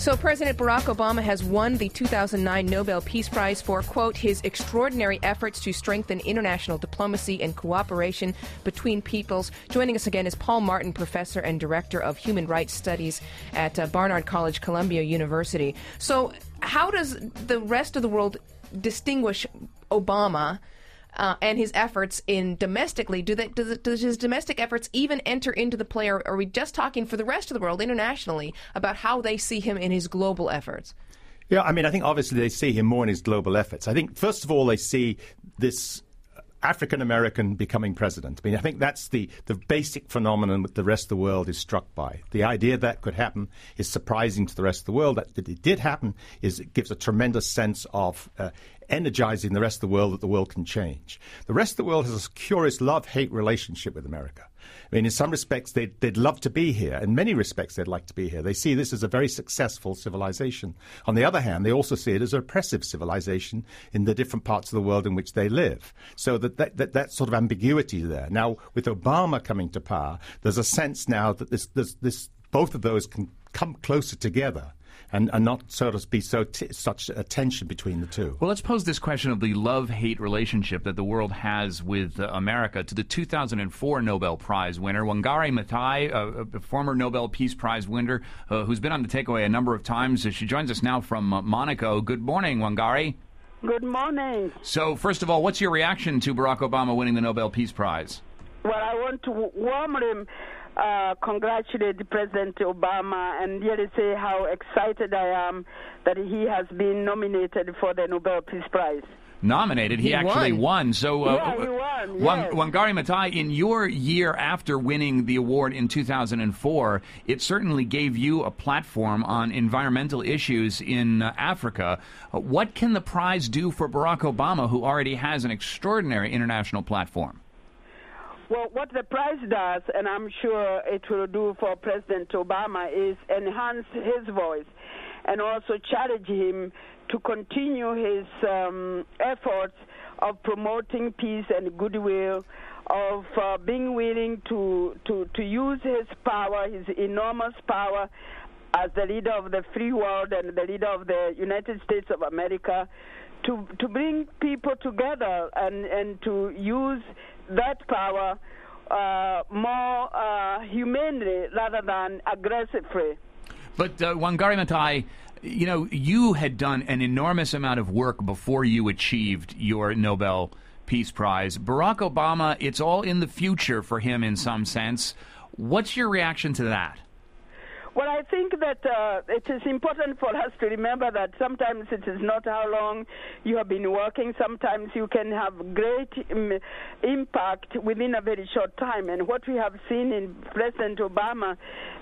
So President Barack Obama has won the 2009 Nobel Peace Prize for, quote, his extraordinary efforts to strengthen international diplomacy and cooperation between peoples. Joining us again is Paul Martin, professor and director of human rights studies at Barnard College, Columbia University. So how does the rest of the world distinguish Obama and his efforts in domestically? Does his domestic efforts even enter into the play, or are we just talking for the rest of the world internationally about how they see him in his global efforts? Yeah, I mean, I think obviously they see him more in his global efforts. I think, first of all, they see this African-American becoming president. I mean, I think that's the basic phenomenon that the rest of the world is struck by. The idea that could happen is surprising to the rest of the world. That it did happen it gives a tremendous sense of energizing the rest of the world, that the world can change. The rest of the world has a curious love-hate relationship with America. I mean, in some respects, they'd love to be here. In many respects, they'd like to be here. They see this as a very successful civilization. On the other hand, they also see it as an oppressive civilization in the different parts of the world in which they live. So that sort of ambiguity there. Now, with Obama coming to power, there's a sense now that this both of those can come closer together. And not sort of be such a tension between the two. Well, let's pose this question of the love-hate relationship that the world has with America to the 2004 Nobel Prize winner, Wangari Maathai, a former Nobel Peace Prize winner who's been on the takeaway a number of times. She joins us now from Monaco. Good morning, Wangari. Good morning. So, first of all, what's your reaction to Barack Obama winning the Nobel Peace Prize? Well, I want to warmly congratulate President Obama and really say how excited I am that he has been nominated for the Nobel Peace Prize. Nominated? He actually won. So, he won. Yes. Wangari Maathai, in your year after winning the award in 2004, it certainly gave you a platform on environmental issues in Africa. What can the prize do for Barack Obama, who already has an extraordinary international platform? Well, what the prize does, and I'm sure it will do for President Obama, is enhance his voice and also challenge him to continue his efforts of promoting peace and goodwill, of being willing to use his power, his enormous power as the leader of the free world and the leader of the United States of America, to bring people together and to use that power more humanely rather than aggressively. But Wangari Maathai, you know, you had done an enormous amount of work before you achieved your Nobel Peace Prize. Barack Obama, it's all in the future for him in some sense. What's your reaction to that? Well, I think that it is important for us to remember that sometimes it is not how long you have been working. Sometimes you can have great impact within a very short time. And what we have seen in President Obama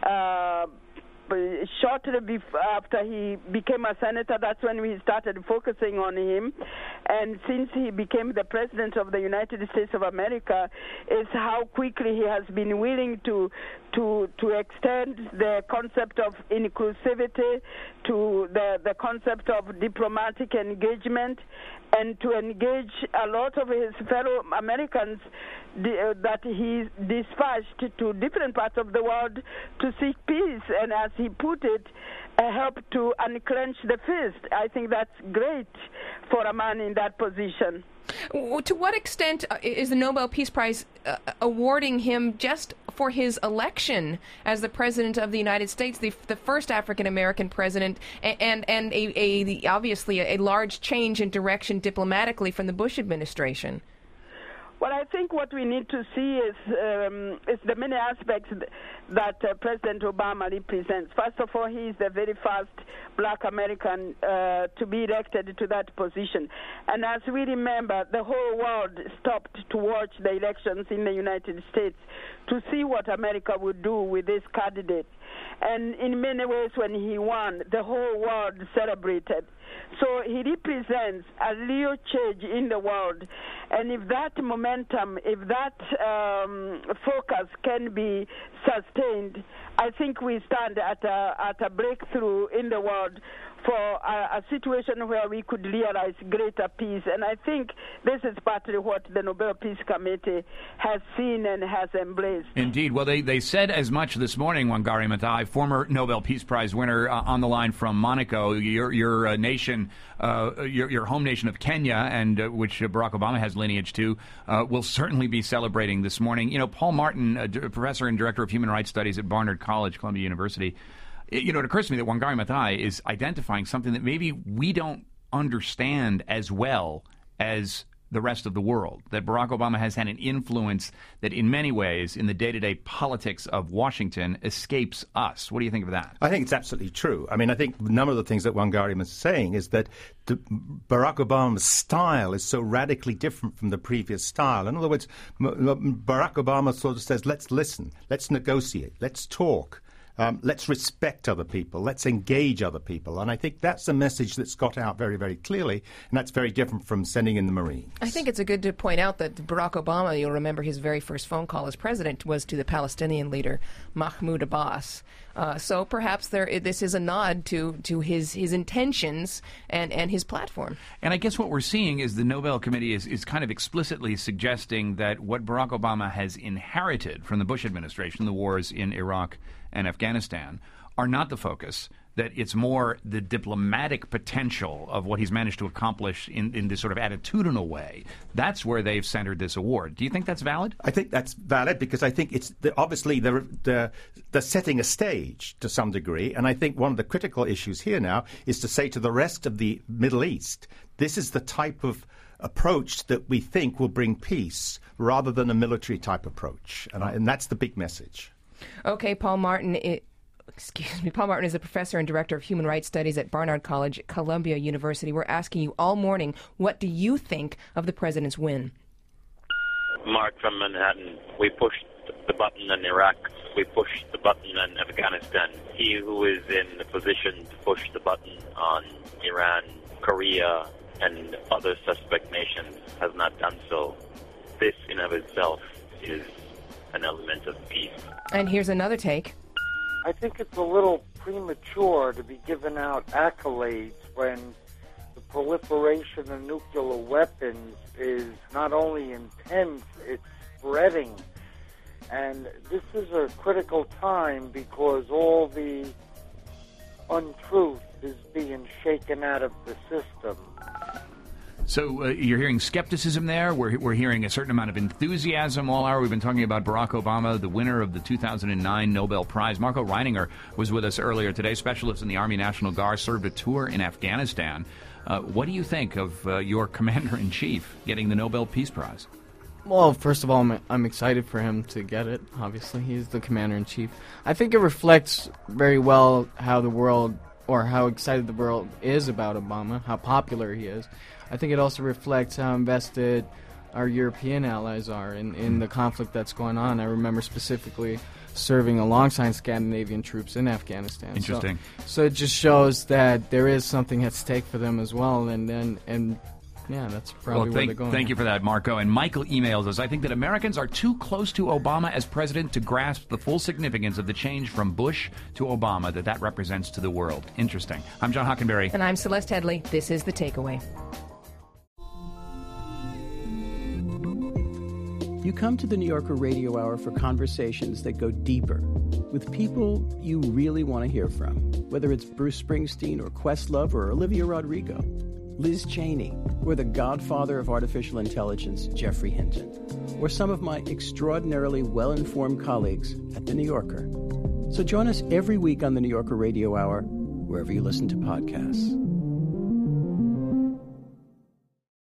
shortly after he became a senator, that's when we started focusing on him. And since he became the president of the United States of America, is how quickly he has been willing to extend the concept of inclusivity to the concept of diplomatic engagement, and to engage a lot of his fellow Americans that he dispatched to different parts of the world to seek peace, and as he put it, help to unclench the fist. I think that's great for a man in that position. To what extent is the Nobel Peace Prize awarding him just for his election as the President of the United States, the first African-American president, and obviously a large change in direction diplomatically from the Bush administration? Well, I think what we need to see is the many aspects that President Obama represents. First of all, he is the very first black American to be elected to that position. And as we remember, the whole world stopped to watch the elections in the United States to see what America would do with this candidate. And in many ways, when he won, the whole world celebrated. So he represents a real change in the world. And if that momentum, if that focus can be sustained, I think we stand at a breakthrough in the world for a situation where we could realize greater peace. And I think this is partly what the Nobel Peace Committee has seen and has embraced. Indeed. Well, they said as much this morning, Wangari Maathai, former Nobel Peace Prize winner, on the line from Monaco, your nation, your home nation of Kenya, and which Barack Obama has lineage to, will certainly be celebrating this morning. You know, Paul Martin, professor and director of human rights studies at Barnard College, Columbia University, it occurs to me that Wangari Maathai is identifying something that maybe we don't understand as well as the rest of the world, that Barack Obama has had an influence that in many ways in the day-to-day politics of Washington escapes us. What do you think of that? I think it's absolutely true. I mean, I think none of the things that Wangari was saying is that Barack Obama's style is so radically different from the previous style. In other words, Barack Obama sort of says, let's listen, let's negotiate, let's talk. Let's respect other people. Let's engage other people. And I think that's a message that's got out very, very clearly, and that's very different from sending in the Marines. I think it's good to point out that Barack Obama, you'll remember his very first phone call as president was to the Palestinian leader, Mahmoud Abbas. So perhaps this is a nod to his intentions and his platform. And I guess what we're seeing is the Nobel Committee is kind of explicitly suggesting that what Barack Obama has inherited from the Bush administration, the wars in Iraq and Afghanistan, are not the focus, that it's more the diplomatic potential of what he's managed to accomplish in this sort of attitudinal way. That's where they've centered this award. Do you think that's valid? I think that's valid because I think it's obviously they're setting a stage to some degree, and I think one of the critical issues here now is to say to the rest of the Middle East, this is the type of approach that we think will bring peace rather than a military type approach, and that's the big message. Okay, Paul Martin. Paul Martin is a professor and director of human rights studies at Barnard College, Columbia University. We're asking you all morning, what do you think of the president's win? Mark from Manhattan. We pushed the button in Iraq. We pushed the button in Afghanistan. He who is in the position to push the button on Iran, Korea, and other suspect nations has not done so. This in of itself is an element of peace. And here's another take. I think it's a little premature to be giving out accolades when the proliferation of nuclear weapons is not only intense, it's spreading. And this is a critical time because all the untruth is being shaken out of the system. So you're hearing skepticism there. We're hearing a certain amount of enthusiasm all hour. We've been talking about Barack Obama, the winner of the 2009 Nobel Prize. Marco Reininger was with us earlier today, specialist in the Army National Guard, served a tour in Afghanistan. What do you think of your commander-in-chief getting the Nobel Peace Prize? Well, first of all, I'm excited for him to get it. Obviously, he's the commander-in-chief. I think it reflects very well how the world, or how excited the world is about Obama, how popular he is. I think it also reflects how invested our European allies are in the conflict that's going on. I remember specifically serving alongside Scandinavian troops in Afghanistan. Interesting. So it just shows that there is something at stake for them as well, and yeah, that's probably where they're going. Thank you for that, Marco. And Michael emails us, I think that Americans are too close to Obama as president to grasp the full significance of the change from Bush to Obama that represents to the world. Interesting. I'm John Hockenberry. And I'm Celeste Headley. This is The Takeaway. You come to the New Yorker Radio Hour for conversations that go deeper with people you really want to hear from, whether it's Bruce Springsteen or Questlove or Olivia Rodrigo, Liz Cheney, or the godfather of artificial intelligence, Geoffrey Hinton, or some of my extraordinarily well-informed colleagues at The New Yorker. So join us every week on the New Yorker Radio Hour, wherever you listen to podcasts.